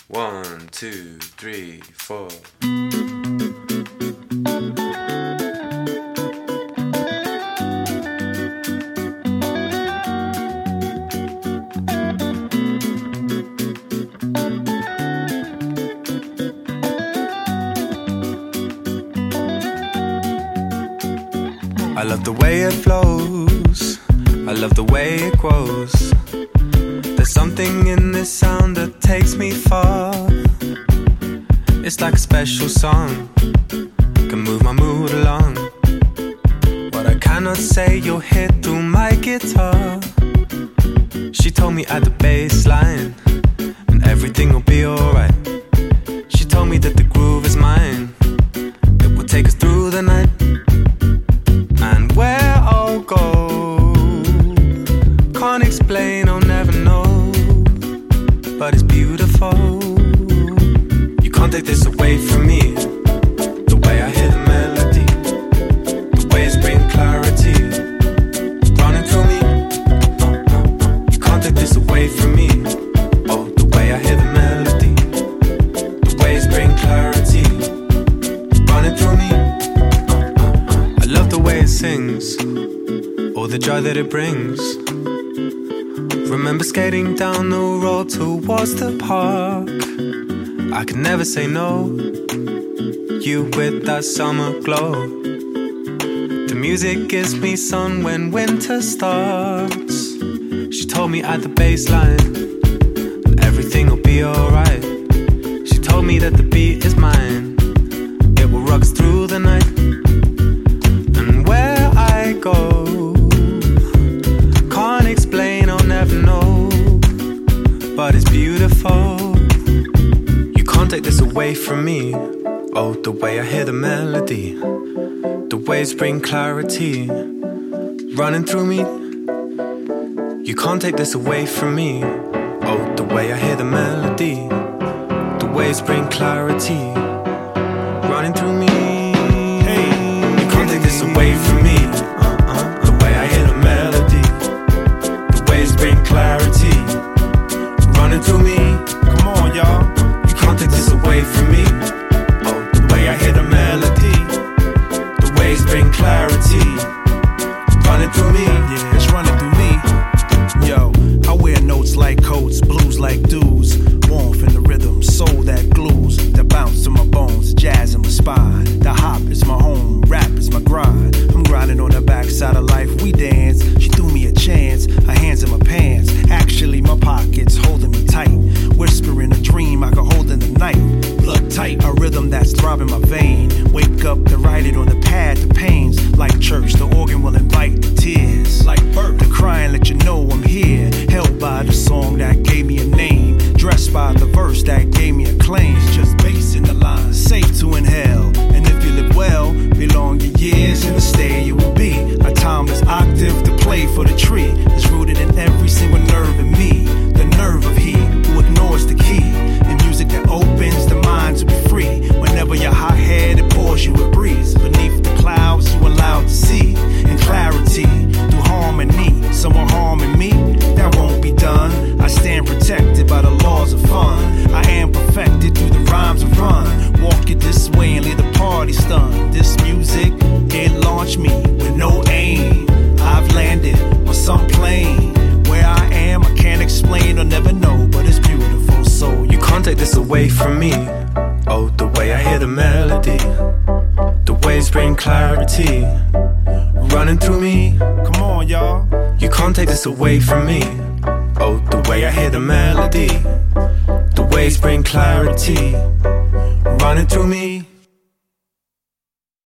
1, 2, 3, 4. I love the way it flows, I love the way it grows. There's something in this sound that takes me far. It's like a special song, can move my mood along. What I cannot say you'll hear through my guitar. She told me at the bass line, and everything will be alright. She told me that the groove is mine, it will take us through the night. And where I'll go, can't explain, I'll never know. But it's beautiful. You can't take this away from me. The way I hear the melody, the way it's bringing clarity, running through me. You can't take this away from me. Oh, the way I hear the melody, the way it's bringing clarity, running through me. I love the way it sings, all the joy that it brings. Remember skating down the road towards the park. I could never say no, you with that summer glow. The music gives me sun when winter starts. She told me at the bass line, and everything will be alright. She told me that the beat is mine, it will rock us through the night. And where I go, can't explain, I'll never know. But it's beautiful. You can't take this away from me. Oh, the way I hear the melody, the waves bring clarity, running through me. You can't take this away from me. Oh, the way I hear the melody, the waves bring clarity, running through me. Hey, you can't take this away from me. The way I hear the melody, the waves bring clarity, running through me. Come on, y'all. You can't take this away from me. Oh, the way I hear the melody, the waves bring clarity, running through me. Yeah, it's running through me. Yo, I wear notes like coats, blues like dudes. Warmth in the rhythm, soul that glues, that bounce to my bones, jazz in my spine. The hop is my home, rap is my grind. I'm grinding on the backside of life, we dance. She threw me a chance, her hands in my pants. Actually, my pockets holding me tight. Whispering a dream I could hold in the night. Blood tight, a rhythm that's throbbing my vein. Wake up to write it on the pad, the pains. Like church, the organ will invite the tears. Like birth, the crying let you know I'm here. Held by the song that gave me a name. Dressed by the verse that gave me a claim. It's just bass in the line, safe to inhale. And if you live well, belong your years in the stay you will be. A timeless octave to play for the tree. It's rooted in every single nerve in me. The nerve of he who ignores the key. In music that opens the mind to be free. Whenever you're hot-headed, pours you a breeze. Beneath the clouds you allowed to see. In clarity, through harmony. Someone harming me, that won't be done. I stand protected by the laws of fun. I am perfected through the rhymes of run. Walk it this way and leave the party stunned. This music, it launched me with no aim. I've landed on some plane. Where I am, I can't explain or never know, but it's beautiful, so you can't take this away from me. Oh, the way I hear the melody, the waves bring clarity, running through me. Come on, y'all. You can't take this away from me. Oh, the way I hear the melody, the waves bring clarity, running through me.